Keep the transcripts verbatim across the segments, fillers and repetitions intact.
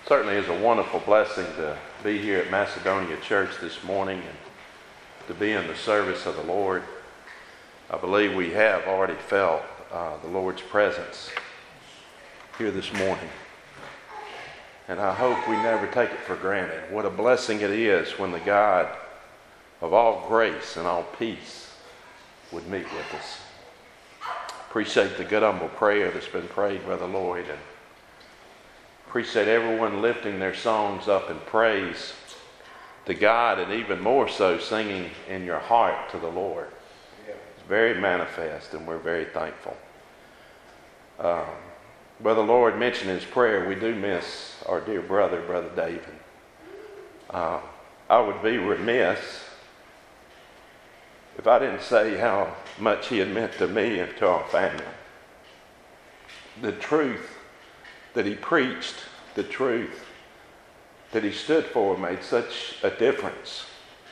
Certainly is a wonderful blessing to be here at Macedonia Church this morning and to be in the service of the Lord. I believe we have already felt uh, the Lord's presence here this morning. And I hope we never take it for granted. What a blessing it is when the God of all grace and all peace would meet with us. Appreciate the good humble prayer that's been prayed by the Lord, and appreciate everyone lifting their songs up in praise to God, and even more so singing in your heart to the Lord. It's very manifest, and we're very thankful. Um, Brother Lord mentioned his prayer. We do miss our dear brother, Brother David. Uh, I would be remiss if I didn't say how much he had meant to me and to our family. The truth that he preached, the truth that he stood for made such a difference.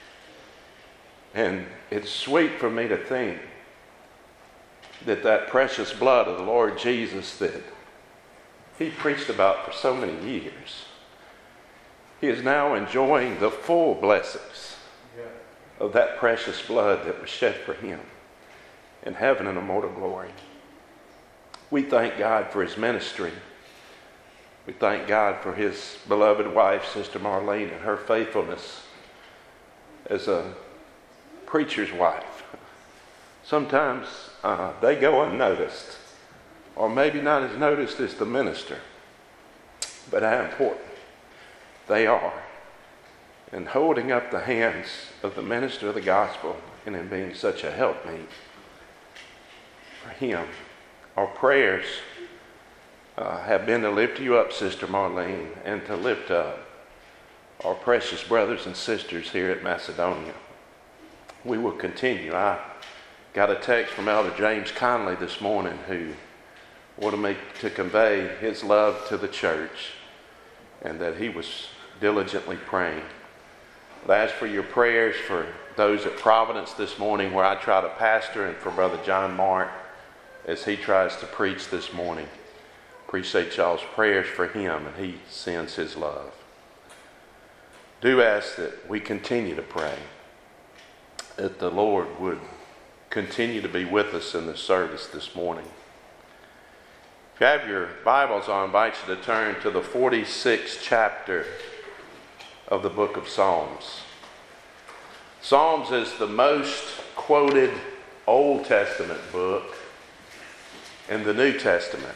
And it's sweet for me to think that that precious blood of the Lord Jesus that he preached about for so many years, he is now enjoying the full blessings of that precious blood that was shed for him in heaven and immortal glory. We thank God for his ministry. We thank God for his beloved wife, Sister Marlene, and her faithfulness as a preacher's wife. Sometimes uh, they go unnoticed, or maybe not as noticed as the minister, but how important they are in holding up the hands of the minister of the gospel and in being such a helpmeet for him. Our prayers uh, have been to lift you up, Sister Marlene, and to lift up our precious brothers and sisters here at Macedonia. We will continue. I got a text from Elder James Conley this morning who wanted me to convey his love to the church and that he was diligently praying. I ask for your prayers for those at Providence this morning where I try to pastor, and for Brother John Mark as he tries to preach this morning. Appreciate y'all's prayers for him, and he sends his love. Do ask that we continue to pray, that the Lord would continue to be with us in the service this morning. If you have your Bibles, I invite you to turn to the forty-sixth chapter of the book of Psalms. Psalms is the most quoted Old Testament book in the New Testament.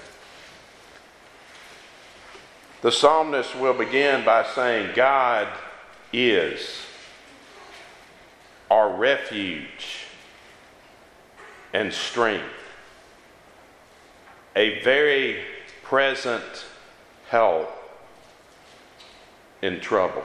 The psalmist will begin by saying, God is our refuge and strength, a very present help in trouble.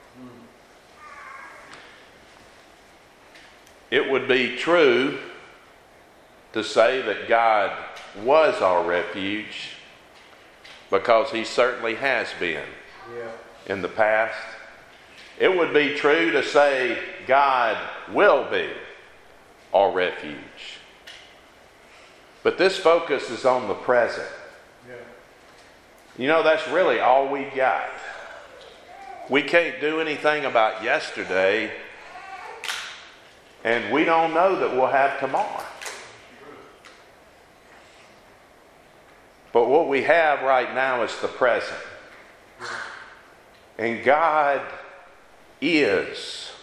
It would be true to say that God was our refuge, because he certainly has been yeah. in the past. It would be true to say God will be our refuge. But this focus is on the present. Yeah. You know, that's really all we got. We can't do anything about yesterday, and we don't know that we'll have tomorrow. But what we have right now is the present. And God is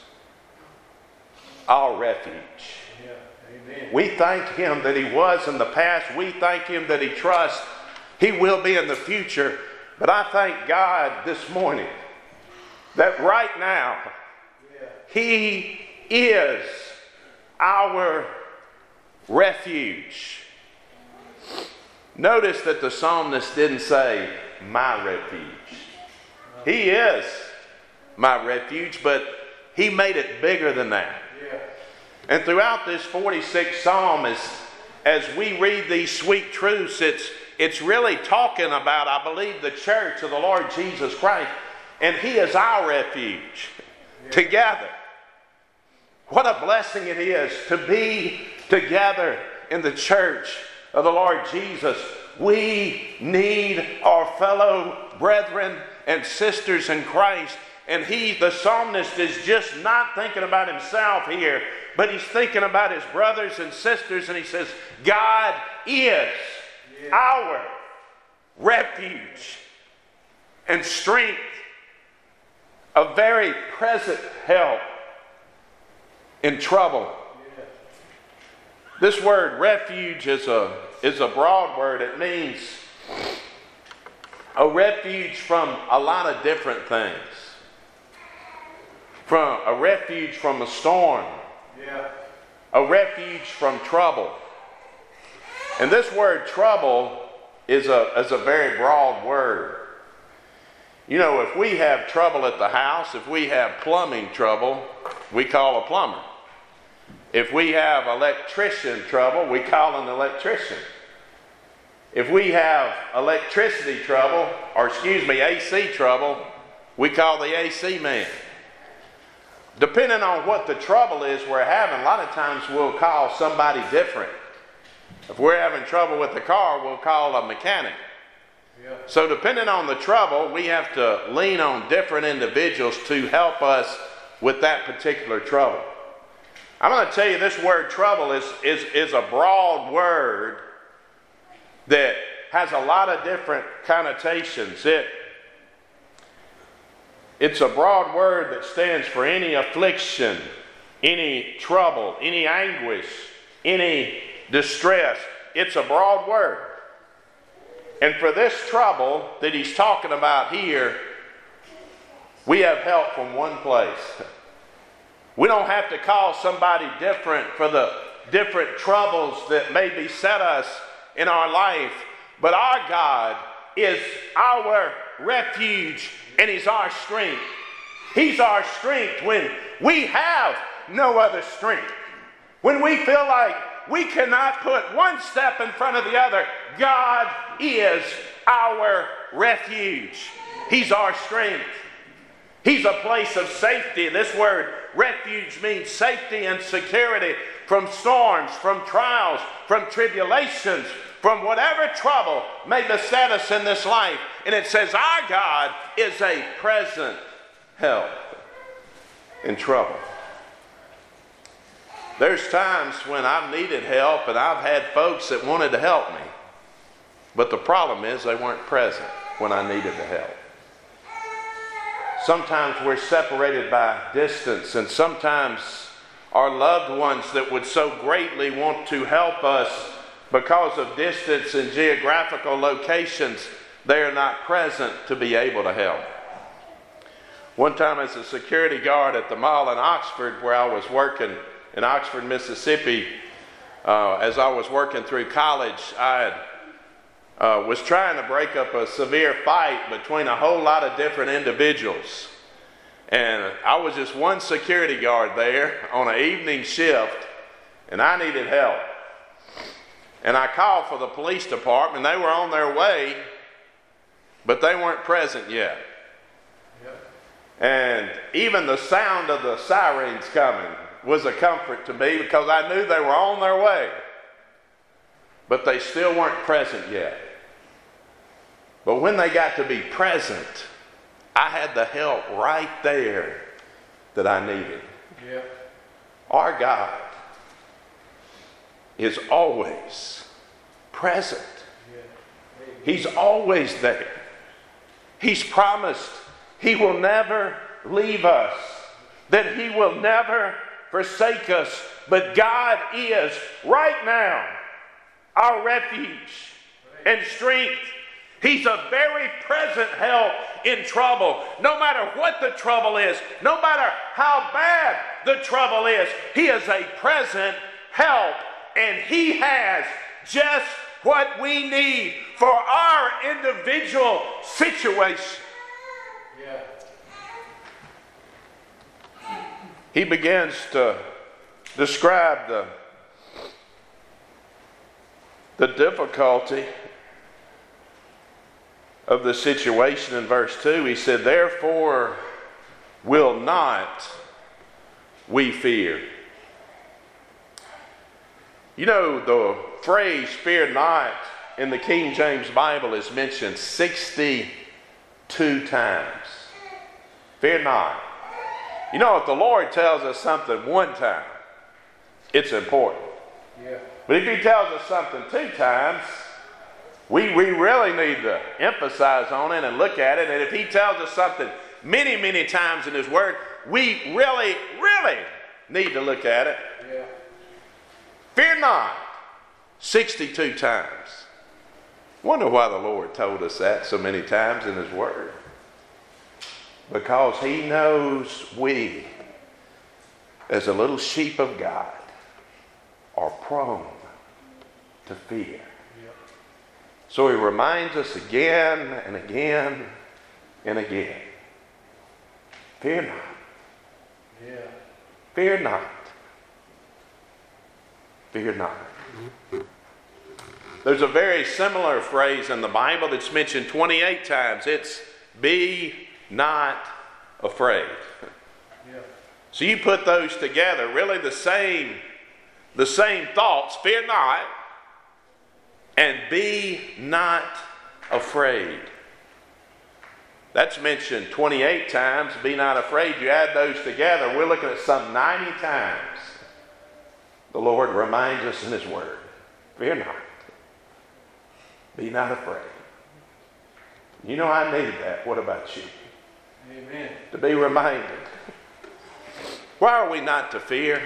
our refuge. Yeah. Amen. We thank him that he was in the past. We thank him that he trusts. He will be in the future. But I thank God this morning that right now yeah. he is our refuge. Notice that the psalmist didn't say, my refuge. He is my refuge, but he made it bigger than that. Yeah. And throughout this forty-sixth psalm, as, as we read these sweet truths, it's, it's really talking about, I believe, the church of the Lord Jesus Christ. And he is our refuge yeah. together. What a blessing it is to be together in the church of the Lord Jesus. We need our fellow brethren and sisters in Christ. And he, the psalmist, is just not thinking about himself here, but he's thinking about his brothers and sisters, and he says, God is yeah. our refuge and strength, a very present help in trouble. Yeah. This word refuge is a, is a broad word. It means a refuge from a lot of different things. From a refuge from a storm. Yeah. A refuge from trouble. And this word trouble is a, is a very broad word. You know, if we have trouble at the house, if we have plumbing trouble, we call a plumber. If we have electrician trouble, we call an electrician. If we have electricity trouble, or excuse me, A C trouble, we call the A C man. Depending on what the trouble is we're having, a lot of times we'll call somebody different. If we're having trouble with the car, we'll call a mechanic. Yeah. So depending on the trouble, we have to lean on different individuals to help us with that particular trouble. I'm going to tell you, this word trouble is, is, is a broad word that has a lot of different connotations. It It's a broad word that stands for any affliction, any trouble, any anguish, any distress. It's a broad word. And for this trouble that he's talking about here, we have help from one place. We don't have to call somebody different for the different troubles that may beset us in our life. But our God is our refuge, and he's our strength. He's our strength when we have no other strength. When we feel like we cannot put one step in front of the other, God is our refuge. He's our strength. He's a place of safety. This word refuge means safety and security from storms, from trials, from tribulations, from whatever trouble may beset us in this life. And it says our God is a present help in trouble. There's times when I've needed help and I've had folks that wanted to help me. But the problem is they weren't present when I needed the help. Sometimes we're separated by distance, and sometimes our loved ones that would so greatly want to help us because of distance and geographical locations, they are not present to be able to help. One time as a security guard at the mall in Oxford, where I was working in Oxford, Mississippi, uh, as I was working through college, I had, uh, was trying to break up a severe fight between a whole lot of different individuals. And I was just one security guard there on an evening shift, and I needed help. And I called for the police department. They were on their way, but they weren't present yet. Yep. And even the sound of the sirens coming was a comfort to me, because I knew they were on their way, but they still weren't present yet. But when they got to be present, I had the help right there that I needed. Yeah. Our God is always present. Yeah. He's always there. He's promised he will never leave us, that he will never forsake us. But God is right now our refuge and strength. He's a very present help in trouble. No matter what the trouble is, no matter how bad the trouble is, he is a present help, and he has just what we need for our individual situation. Yeah. He begins to describe the, the difficulty of the situation in verse two. He said, "Therefore will not we fear." You know, the phrase "fear not" in the King James Bible is mentioned sixty two times. Fear not. You know, if the Lord tells us something one time, it's important. Yeah. But if he tells us something two times, we, we really need to emphasize on it and look at it. And if he tells us something many, many times in his word, we really, really need to look at it. Yeah. Fear not, sixty-two times. Wonder why the Lord told us that so many times in his word. Because he knows we, as a little sheep of God, are prone to fear. Yep. So he reminds us again and again and again. Fear not. Yeah. Fear not. Fear not. There's a very similar phrase in the Bible that's mentioned twenty-eight times. It's be not afraid. Yeah. So you put those together, really the same, the same thoughts, fear not, and be not afraid. That's mentioned twenty-eight times, be not afraid. You add those together, we're looking at some ninety times. The Lord reminds us in his word, fear not, be not afraid. You know I need that. What about you? Amen. To be reminded. Why are we not to fear?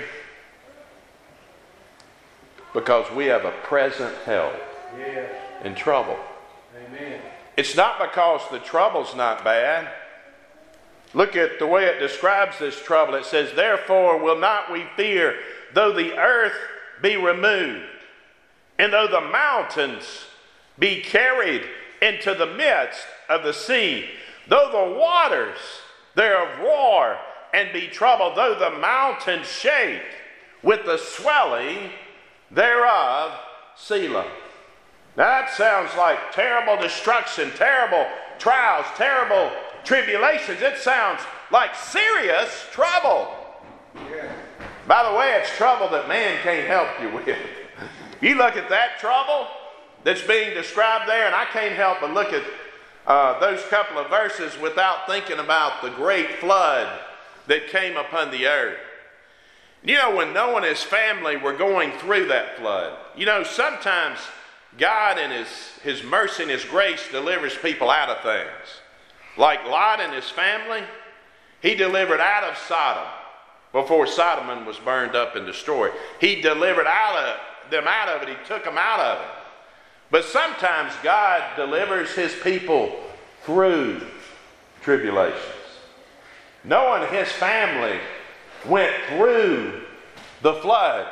Because we have a present help Yeah. in trouble. Amen. It's not because the trouble's not bad. Look at the way it describes this trouble. It says, therefore will not we fear, though the earth be removed, and though the mountains be carried into the midst of the sea, though the waters thereof roar and be troubled, though the mountains shake with the swelling thereof, Selah. Now that sounds like terrible destruction, terrible trials, terrible tribulations. It sounds like serious trouble. Yeah. By the way, it's trouble that man can't help you with. You look at that trouble that's being described there, and I can't help but look at uh, those couple of verses without thinking about the great flood that came upon the earth. You know, when Noah and his family were going through that flood, you know, sometimes God in his, his mercy and his grace delivers people out of things. Like Lot and his family, he delivered out of Sodom before Sodom was burned up and destroyed. He delivered out of them out of it. He took them out of it. But sometimes God delivers his people through tribulations. Noah and his family went through the flood,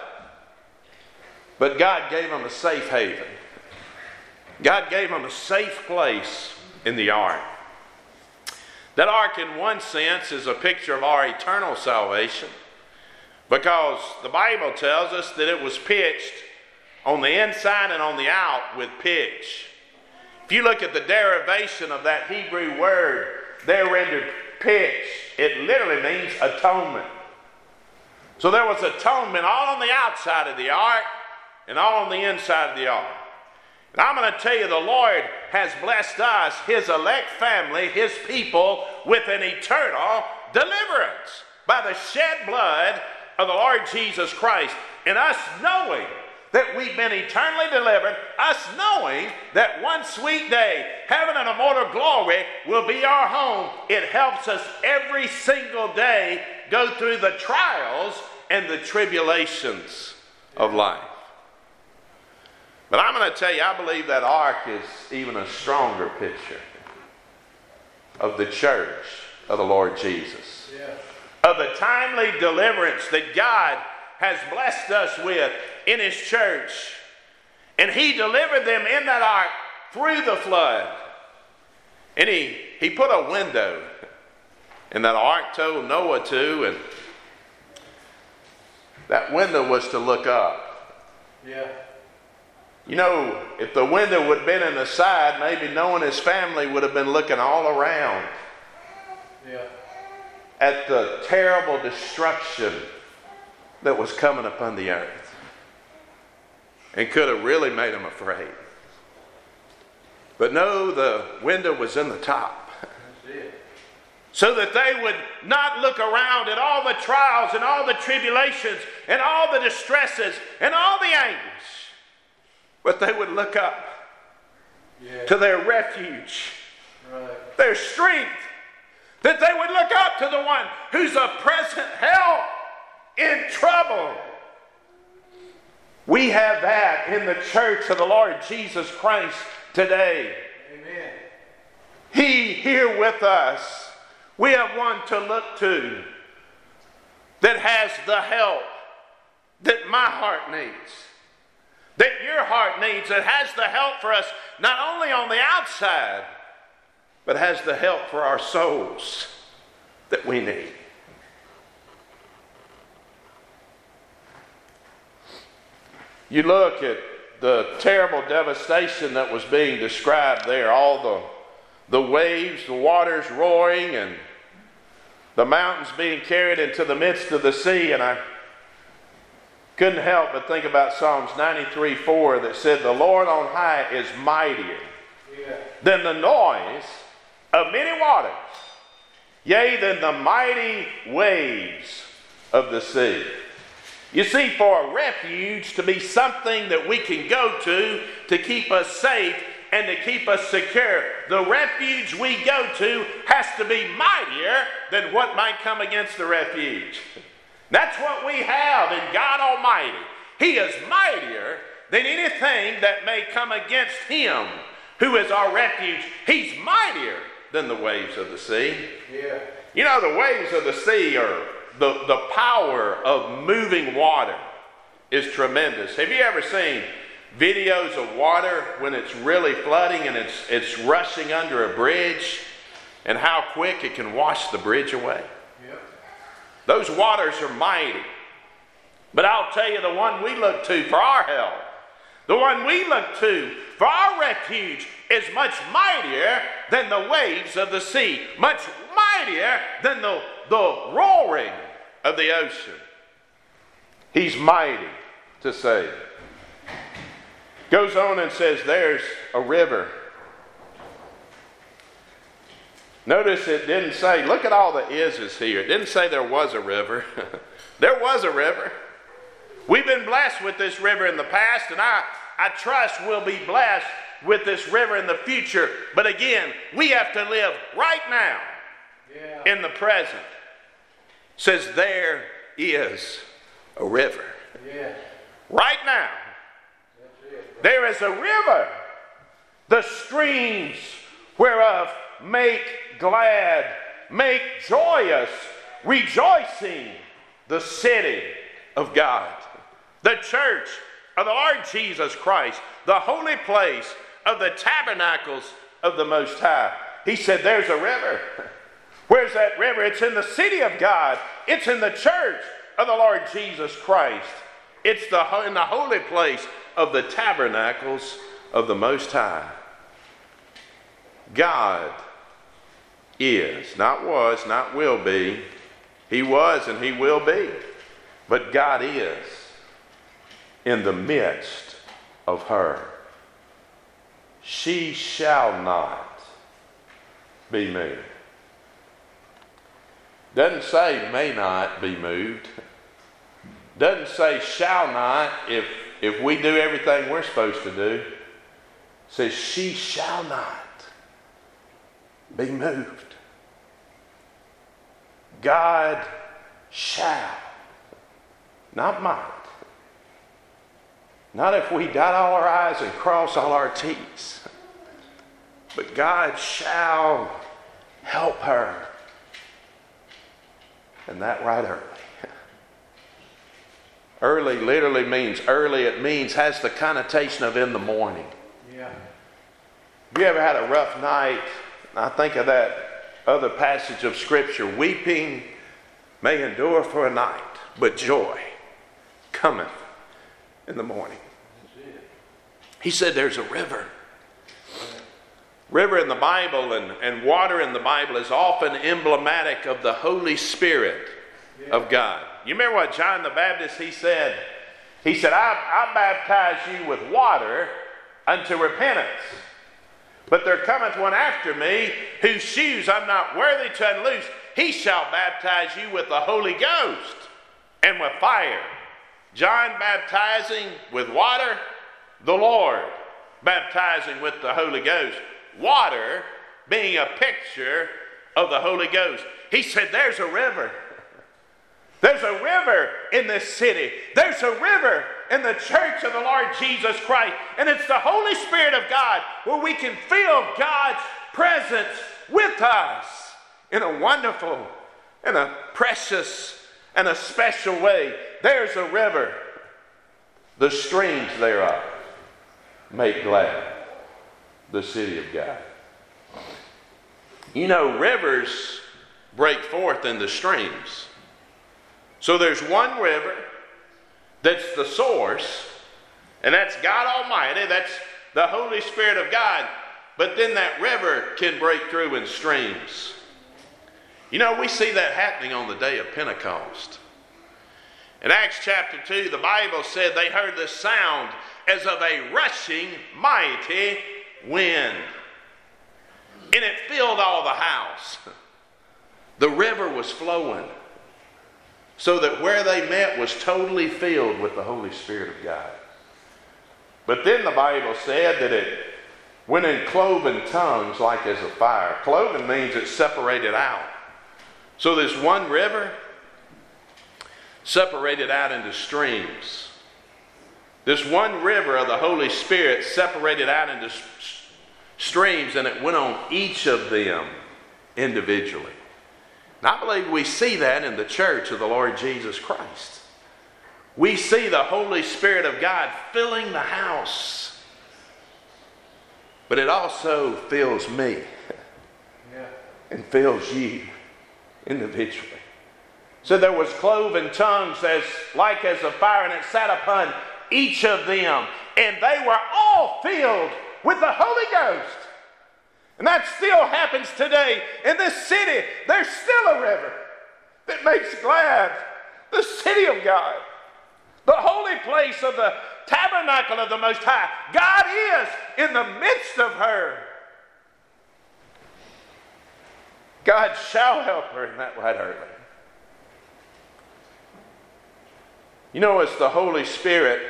but God gave them a safe haven. God gave them a safe place in the ark. That ark, in one sense, is a picture of our eternal salvation, because the Bible tells us that it was pitched on the inside and on the out with pitch. If you look at the derivation of that Hebrew word there rendered pitch, it literally means atonement. So there was atonement all on the outside of the ark and all on the inside of the ark. And I'm going to tell you, the Lord has blessed us, his elect family, his people, with an eternal deliverance by the shed blood of the Lord Jesus Christ. And us knowing that we've been eternally delivered, us knowing that one sweet day, heaven and immortal glory will be our home, it helps us every single day go through the trials and the tribulations of life. But I'm going to tell you, I believe that ark is even a stronger picture of the church of the Lord Jesus. Yeah. Of the timely deliverance that God has blessed us with in his church. And he delivered them in that ark through the flood. And he, he put a window in that ark, told Noah to, and that window was to look up. Yeah. You know, if the window would have been in the side, maybe Noah and his family would have been looking all around Yeah. at the terrible destruction that was coming upon the earth, and could have really made them afraid. But no, the window was in the top. so that they would not look around at all the trials and all the tribulations and all the distresses and all the anguish, but they would look up yeah. to their refuge, right. their strength, that they would look up to the one who's a present help in trouble. We have that in the church of the Lord Jesus Christ today. Amen. He here with us. We have one to look to that has the help that my heart needs, that your heart needs, that has the help for us not only on the outside, but has the help for our souls that we need. You look at the terrible devastation that was being described there, all the, the waves, the waters roaring, and the mountains being carried into the midst of the sea, and I couldn't help but think about Psalms ninety-three four that said, "The Lord on high is mightier yeah. than the noise of many waters, yea, than the mighty waves of the sea." You see, for a refuge to be something that we can go to to keep us safe and to keep us secure, the refuge we go to has to be mightier than what might come against the refuge. That's what we have in God Almighty. He is mightier than anything that may come against Him who is our refuge. He's mightier than the waves of the sea. Yeah. You know, the waves of the sea are the, the power of moving water is tremendous. Have you ever seen videos of water when it's really flooding and it's it's rushing under a bridge, and how quick it can wash the bridge away? Yep. Those waters are mighty. But I'll tell you, the one we look to for our help, the one we look to for our refuge, is much mightier than the waves of the sea, much mightier than the, the roaring of the ocean. He's mighty to save. Goes on and says, there's a river. Notice it didn't say, look at all the is's here. It didn't say there was a river. There was a river. We've been blessed with this river in the past, and I, I trust we'll be blessed with this river in the future. But again, we have to live right now yeah. in the present. It says there is a river. Yeah. Right now. There is a river, the streams whereof make glad, make joyous, rejoicing the city of God, the church of the Lord Jesus Christ, the holy place of the tabernacles of the Most High. He said there's a river. Where's that river? It's in the city of God. It's in the church of the Lord Jesus Christ. It's the, in the holy place of the tabernacles of the Most High. God is, not was, not will be. He was and He will be. But God is in the midst of her. She shall not be moved. Doesn't say may not be moved. Doesn't say shall not if if we do everything we're supposed to do. It says she shall not be moved. God shall, not might. Not if we dot all our I's and cross all our T's. But God shall help her. And that right early. Early literally means early. It means, has the connotation of in the morning. Yeah. Have you ever had a rough night? I think of that other passage of Scripture. Weeping may endure for a night, but joy cometh in the morning. He said there's a river. River in the Bible and, and water in the Bible is often emblematic of the Holy Spirit yeah. of God. You remember what John the Baptist, he said? He said, I, I baptize you with water unto repentance. But there cometh one after me, whose shoes I'm not worthy to unloose. He shall baptize you with the Holy Ghost and with fire. John baptizing with water, the Lord baptizing with the Holy Ghost. Water being a picture of the Holy Ghost. He said, there's a river. There's a river in this city. There's a river in the church of the Lord Jesus Christ. And it's the Holy Spirit of God where we can feel God's presence with us in a wonderful and a precious and a special way. There's a river. The streams thereof make glad the city of God. You know, rivers break forth into streams. So there's one river that's the source, and that's God Almighty. That's the Holy Spirit of God. But then that river can break through in streams. You know, we see that happening on the day of Pentecost. In Acts chapter two, the Bible said they heard the sound as of a rushing mighty wind. And it filled all the house. The river was flowing, so that where they met was totally filled with the Holy Spirit of God. But then the Bible said that it went in cloven tongues like as a fire. Cloven means it's separated out. So this one river separated out into streams. This one river of the Holy Spirit separated out into streams, and it went on each of them individually. And I believe we see that in the church of the Lord Jesus Christ. We see the Holy Spirit of God filling the house. But it also fills me. Yeah. And fills you individually. So there was cloven tongues as like as a fire, and it sat upon each of them. And they were all filled with the Holy Ghost. And that still happens today. In this city, there's still a river that makes glad the city of God. The holy place of the tabernacle of the Most High. God is in the midst of her. God shall help her in that right early. You know, it's the Holy Spirit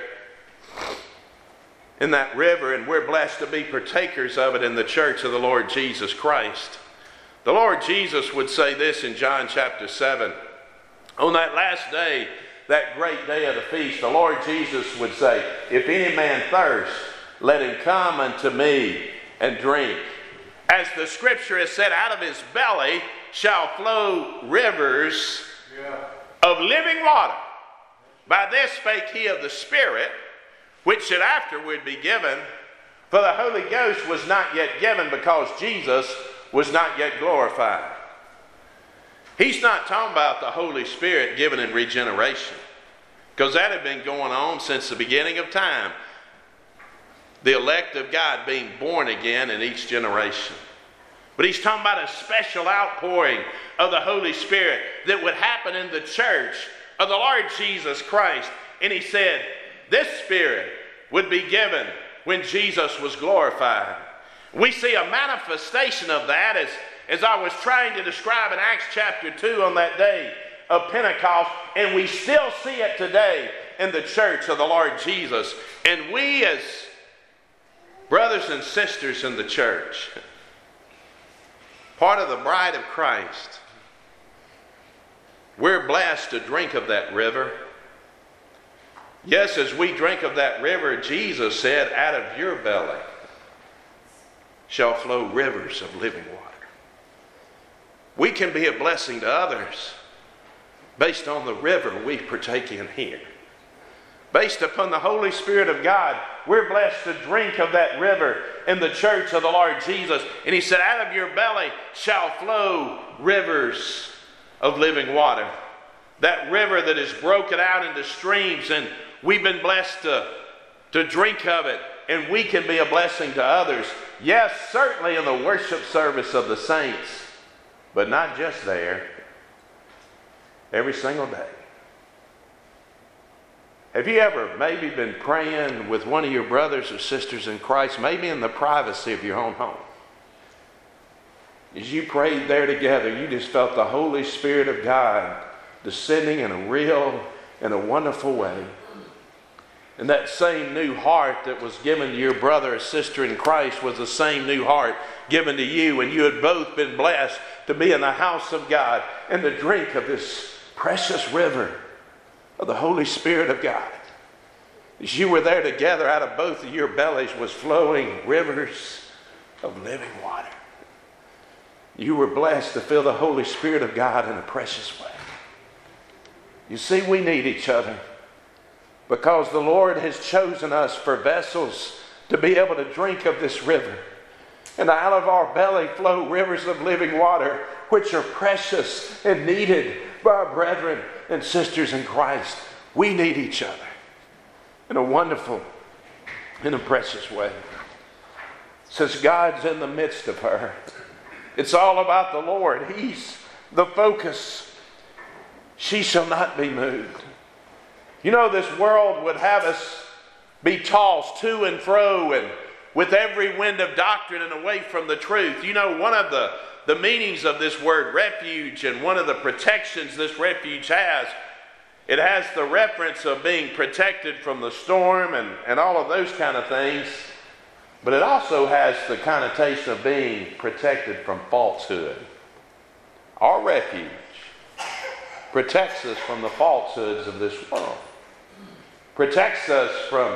in that river, and we're blessed to be partakers of it in the church of the Lord Jesus Christ. The Lord Jesus would say this in John chapter seven. On that last day, that great day of the feast, the Lord Jesus would say, if any man thirst, let him come unto me and drink. As the scripture has said, out of his belly shall flow rivers yeah. of living water. By this spake he of the Spirit, which should afterward be given, for the Holy Ghost was not yet given because Jesus was not yet glorified. He's not talking about the Holy Spirit given in regeneration, because that had been going on since the beginning of time. The elect of God being born again in each generation. But he's talking about a special outpouring of the Holy Spirit that would happen in the church of the Lord Jesus Christ. And he said, this Spirit would be given when Jesus was glorified. We see a manifestation of that as, as I was trying to describe in Acts chapter two on that day of Pentecost. And we still see it today in the church of the Lord Jesus. And we as brothers and sisters in the church, part of the bride of Christ, we're blessed to drink of that river. Yes, as we drink of that river, Jesus said, out of your belly shall flow rivers of living water. We can be a blessing to others based on the river we partake in here. Based upon the Holy Spirit of God, we're blessed to drink of that river in the church of the Lord Jesus. And he said, out of your belly shall flow rivers of living water. That river that is broken out into streams, and we've been blessed to, to drink of it, and we can be a blessing to others. Yes, certainly in the worship service of the saints, but not just there. Every single day. Have you ever maybe been praying with one of your brothers or sisters in Christ, maybe in the privacy of your own home? As you prayed there together, you just felt the Holy Spirit of God descending in a real and a wonderful way. And that same new heart that was given to your brother or sister in Christ was the same new heart given to you. And you had both been blessed to be in the house of God and to drink of this precious river of the Holy Spirit of God. As you were there together, out of both of your bellies was flowing rivers of living water. You were blessed to feel the Holy Spirit of God in a precious way. You see, we need each other because the Lord has chosen us for vessels to be able to drink of this river. And out of our belly flow rivers of living water, which are precious and needed by our brethren and sisters in Christ. We need each other in a wonderful and a precious way. Since God's in the midst of her, it's all about the Lord. He's the focus. She shall not be moved. You know, this world would have us be tossed to and fro and with every wind of doctrine and away from the truth. You know, one of the, the meanings of this word refuge and one of the protections this refuge has, it has the reference of being protected from the storm and, and all of those kind of things. But it also has the connotation of being protected from falsehood. Our refuge protects us from the falsehoods of this world. Protects us from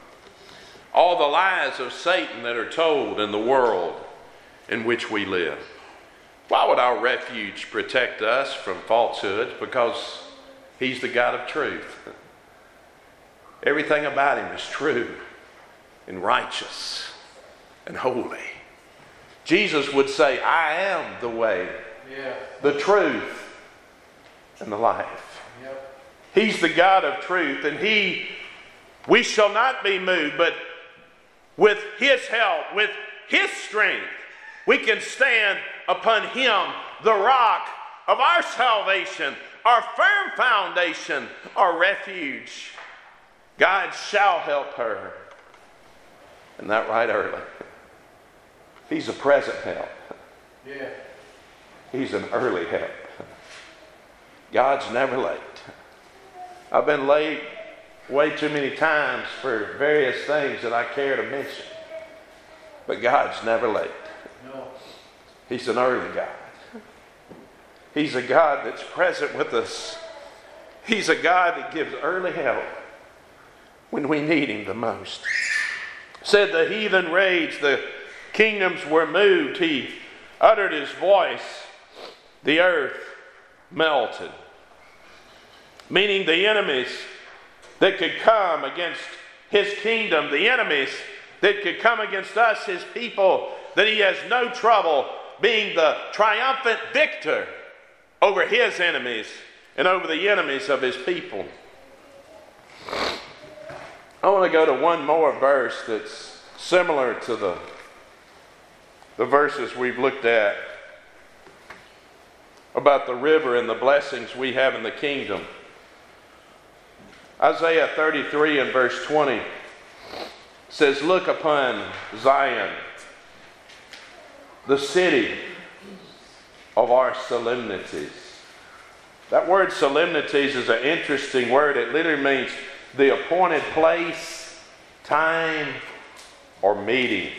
all the lies of Satan that are told in the world in which we live. Why would our refuge protect us from falsehoods? Because He's the God of truth. Everything about Him is true and righteous and holy. Jesus would say, I am the way, yeah. the truth, and the life. Yep. He's the God of truth, and He, we shall not be moved, but with His help, with His strength, we can stand upon Him, the rock of our salvation, our firm foundation, our refuge. God shall help her. And that right early. He's a present help. Yeah. He's an early help. God's never late. I've been late way too many times for various things that I care to mention. But God's never late. No. He's an early God. He's a God that's present with us. He's a God that gives early help when we need Him the most. Said the heathen raged, the kingdoms were moved. He uttered His voice, the earth melted. Meaning the enemies that could come against His kingdom, the enemies that could come against us, His people, that He has no trouble being the triumphant victor over His enemies and over the enemies of His people. I want to go to one more verse that's similar to the, the verses we've looked at about the river and the blessings we have in the kingdom. Isaiah thirty-three and verse twenty says, look upon Zion, the city of our solemnities. That word solemnities is an interesting word. It literally means the appointed place, time, or meeting.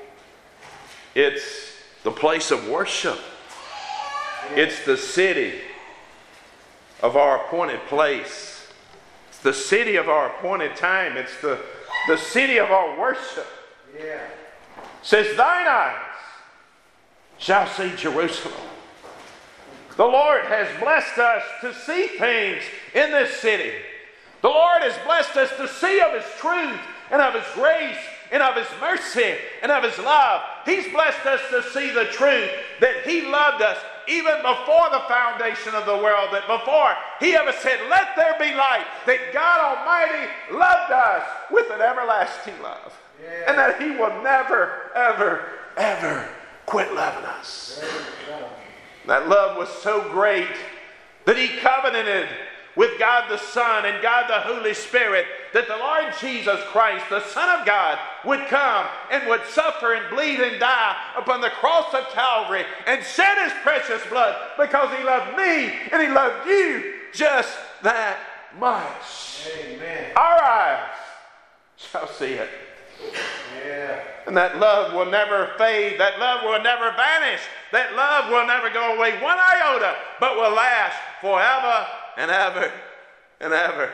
It's the place of worship. It's the city of our appointed place. It's the city of our appointed time. It's the, the city of our worship. Yeah. It says, thine eyes shall see Jerusalem. The Lord has blessed us to see things in this city. The Lord has blessed us to see of His truth and of His grace and of His mercy and of His love. He's blessed us to see the truth that He loved us even before the foundation of the world, that before He ever said, let there be light, that God Almighty loved us with an everlasting love. Yeah. And that He will never, ever, ever quit loving us. Yeah. That love was so great that He covenanted with God the Son and God the Holy Spirit, that the Lord Jesus Christ, the Son of God, would come and would suffer and bleed and die upon the cross of Calvary and shed his precious blood because he loved me and he loved you just that much. Amen. Our eyes shall see it. Yeah. And that love will never fade. That love will never vanish. That love will never go away one iota, but will last forever and ever and ever.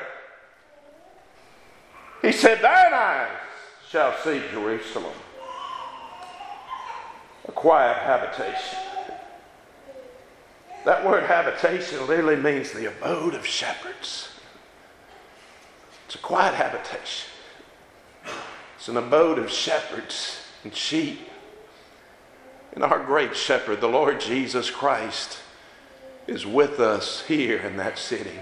He said, thine eyes shall see Jerusalem, a quiet habitation. That word habitation literally means the abode of shepherds. It's a quiet habitation. It's an abode of shepherds and sheep. And our great shepherd, the Lord Jesus Christ, is with us here in that city.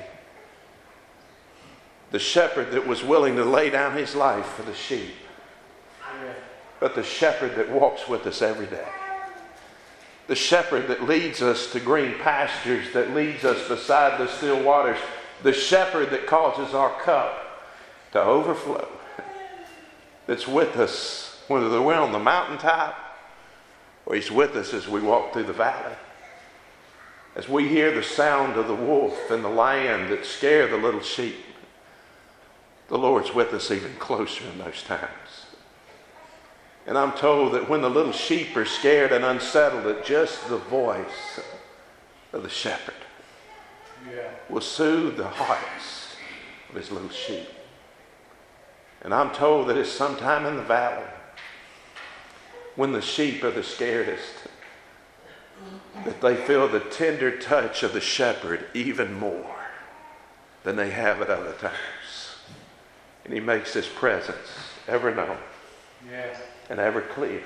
The shepherd that was willing to lay down his life for the sheep. Yeah. But the shepherd that walks with us every day. The shepherd that leads us to green pastures, that leads us beside the still waters. The shepherd that causes our cup to overflow. That's with us whether we're on the mountaintop or he's with us as we walk through the valley. As we hear the sound of the wolf and the lion that scare the little sheep, the Lord's with us even closer in those times. And I'm told that when the little sheep are scared and unsettled, that just the voice of the shepherd Yeah. will soothe the hearts of his little sheep. And I'm told that it's sometime in the valley when the sheep are the scaredest that they feel the tender touch of the shepherd even more than they have at other times. And he makes his presence ever known Yes. and ever clear.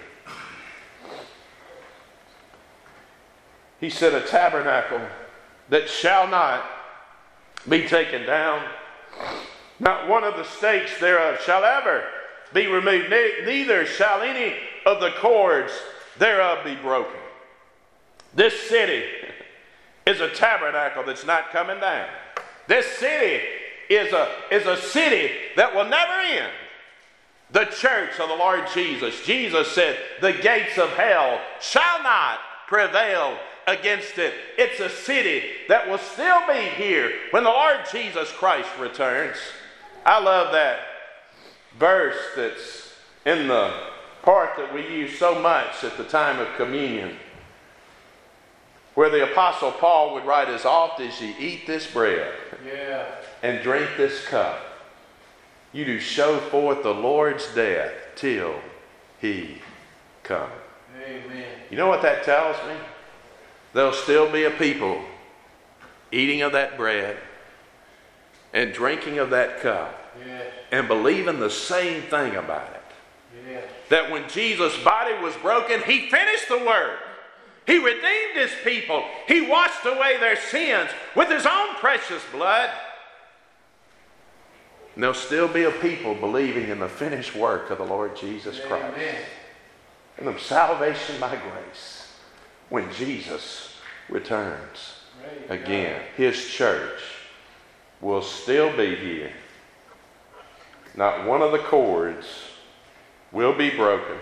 He said, a tabernacle that shall not be taken down. Not one of the stakes thereof shall ever be removed, ne- neither shall any of the cords thereof be broken. This city is a tabernacle that's not coming down. This city is a, is a city that will never end. The church of the Lord Jesus. Jesus said, the gates of hell shall not prevail against it. It's a city that will still be here when the Lord Jesus Christ returns. I love that verse that's in the part that we use so much at the time of communion, where the Apostle Paul would write, as oft as ye eat this bread Yeah. and drink this cup, you do show forth the Lord's death till he come. Amen. You know what that tells me? There'll still be a people eating of that bread and drinking of that cup Yes. and believing the same thing about it. Yes. That when Jesus' body was broken, he finished the work. He redeemed his people. He washed away their sins with his own precious blood. And there'll still be a people believing in the finished work of the Lord Jesus Christ. Amen. And of salvation by grace when Jesus returns Praise again. God. His church will still be here. Not one of the cords will be broken.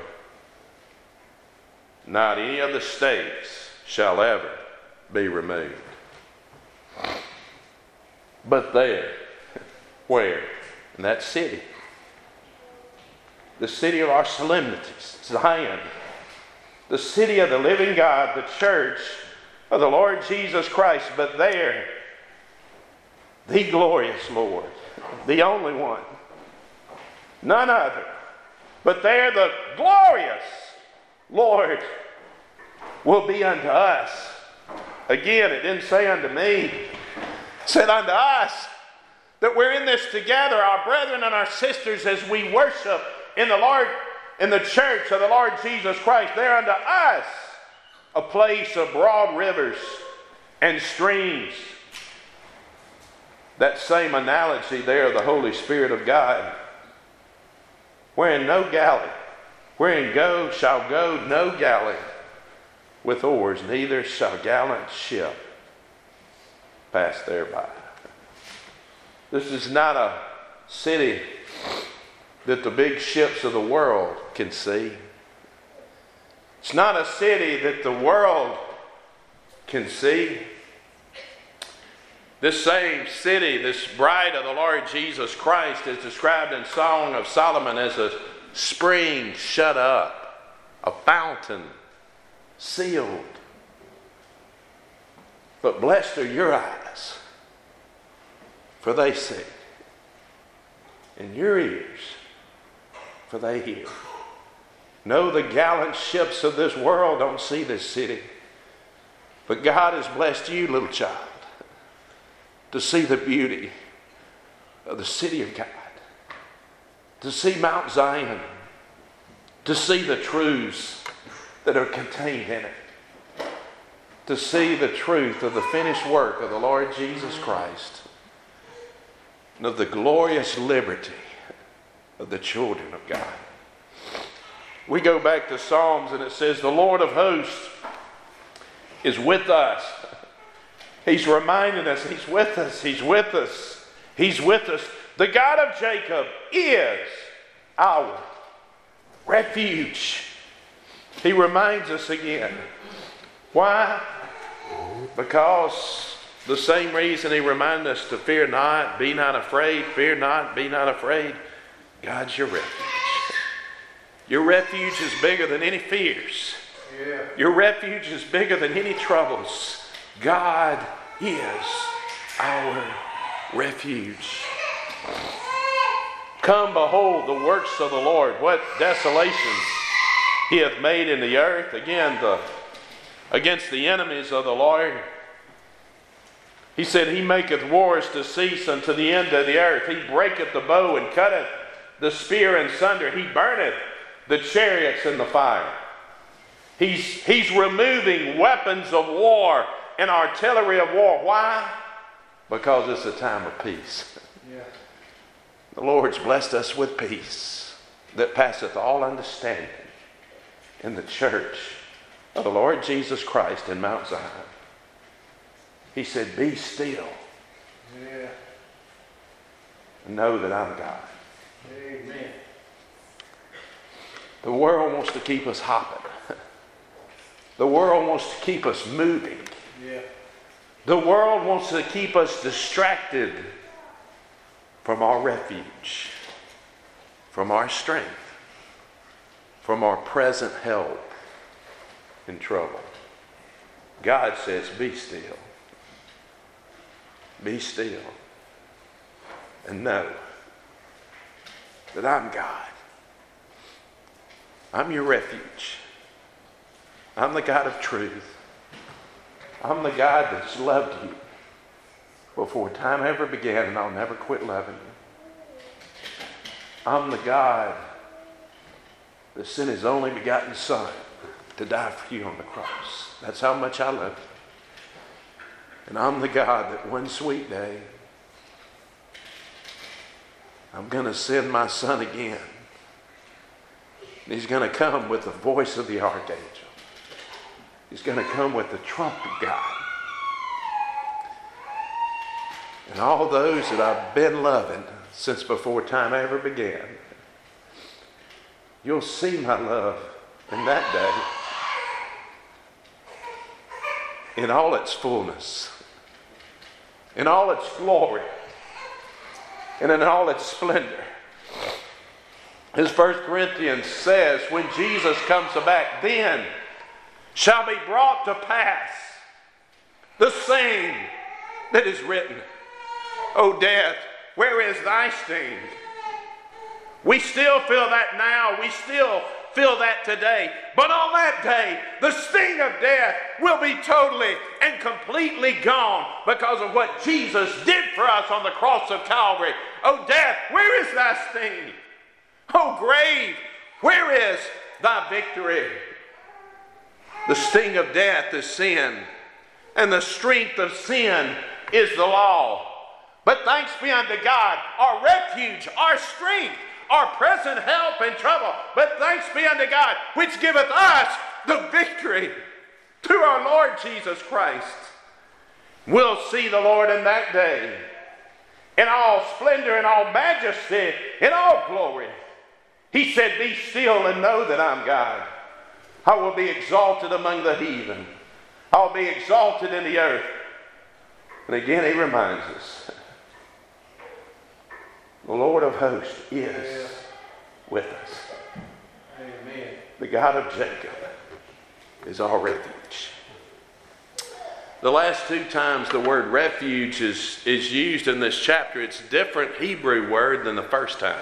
Not any of the stakes shall ever be removed. But there, where? In that city. The city of our solemnities, Zion. The city of the living God, the church of the Lord Jesus Christ. But there, the glorious Lord, the only one, none other. But there the glorious Lord will be unto us. Again, it didn't say unto me. It said unto us, that we're in this together, our brethren and our sisters, as we worship in the Lord, in the church of the Lord Jesus Christ. There unto us a place of broad rivers and streams. That same analogy there of the Holy Spirit of God. Wherein no galley, wherein go shall go no galley with oars, neither shall gallant ship pass thereby. This is not a city that the big ships of the world can see. It's not a city that the world can see. This same city, this bride of the Lord Jesus Christ, is described in Song of Solomon as a spring shut up, a fountain sealed. But blessed are your eyes, for they see, and your ears, for they hear. No, the gallant ships of this world don't see this city, but God has blessed you, little child, to see the beauty of the city of God, to see Mount Zion, to see the truths that are contained in it, to see the truth of the finished work of the Lord Jesus Christ, and of the glorious liberty of the children of God. We go back to Psalms and it says, the Lord of hosts is with us. He's reminding us, He's with us, He's with us, He's with us. The God of Jacob is our refuge. He reminds us again. Why? Because the same reason He reminded us to fear not, be not afraid, fear not, be not afraid. God's your refuge. Your refuge is bigger than any fears. Yeah. Your refuge is bigger than any troubles. God is our refuge. Come behold the works of the Lord, what desolations He hath made in the earth. Again, the, against the enemies of the Lord. He said, He maketh wars to cease unto the end of the earth. He breaketh the bow and cutteth the spear in sunder. He burneth the chariots in the fire. He's, he's removing weapons of war and artillery of war. Why? Because it's a time of peace. Yeah. The Lord's blessed us with peace that passeth all understanding in the church of the Lord Jesus Christ in Mount Zion. He said, be still. Yeah. And know that I'm God. Amen. The world wants to keep us hopping. The world wants to keep us moving. Yeah. The world wants to keep us distracted from our refuge, from our strength, from our present help in trouble. God says, be still. Be still. And know that I'm God. I'm your refuge. I'm the God of truth. I'm the God that's loved you before time ever began, and I'll never quit loving you. I'm the God that sent His only begotten Son to die for you on the cross. That's how much I love you. And I'm the God that one sweet day I'm going to send my Son again. And He's going to come with the voice of the archangel. He's going to come with the trump of God. And all those that I've been loving since before time ever began, you'll see my love in that day in all its fullness, in all its glory, and in all its splendor. As First Corinthians says, when Jesus comes back, then shall be brought to pass the same that is written, O death, where is thy sting? We still feel that now. We still feel that today. But on that day, the sting of death will be totally and completely gone because of what Jesus did for us on the cross of Calvary. O death, where is thy sting? O grave, where is thy victory? The sting of death is sin, and the strength of sin is the law. But thanks be unto God, our refuge, our strength, our present help in trouble. But thanks be unto God, which giveth us the victory through our Lord Jesus Christ. We'll see the Lord in that day, in all splendor, in all majesty, in all glory. He said, be still and know that I'm God. I will be exalted among the heathen. I'll be exalted in the earth. And again, he reminds us, the Lord of hosts is with us. Amen. The God of Jacob is our refuge. The last two times the word refuge is, is used in this chapter, it's a different Hebrew word than the first time.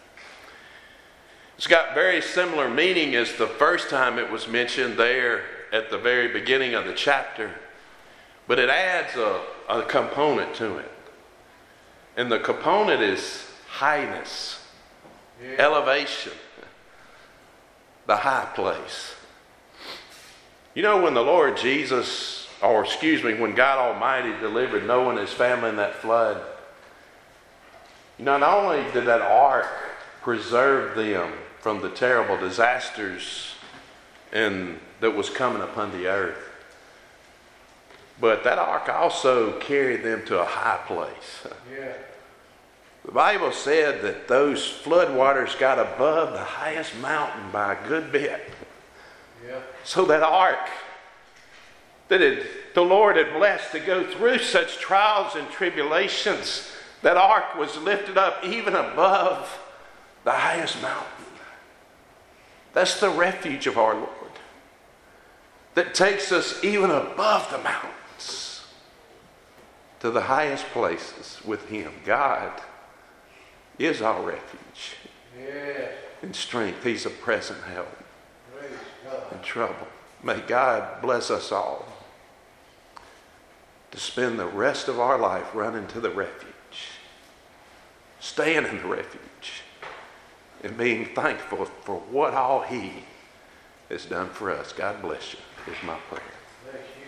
It's got very similar meaning as the first time it was mentioned there at the very beginning of the chapter. But it adds a, a component to it. And the component is highness, Yeah. elevation, the high place. You know, when the Lord Jesus, or excuse me, when God Almighty delivered Noah and his family in that flood, not only did that ark preserve them from the terrible disasters and that was coming upon the earth, but that ark also carried them to a high place. Yeah. The Bible said that those floodwaters got above the highest mountain by a good bit. Yeah. So that ark that it, the Lord had blessed to go through such trials and tribulations, that ark was lifted up even above the highest mountain. That's the refuge of our Lord, that takes us even above the mountains to the highest places with Him. God is our refuge Yes. and strength. He's a present help Praise God. in trouble. May God bless us all to spend the rest of our life running to the refuge, staying in the refuge, and being thankful for what all He has done for us. God bless you, is my prayer. Bless you.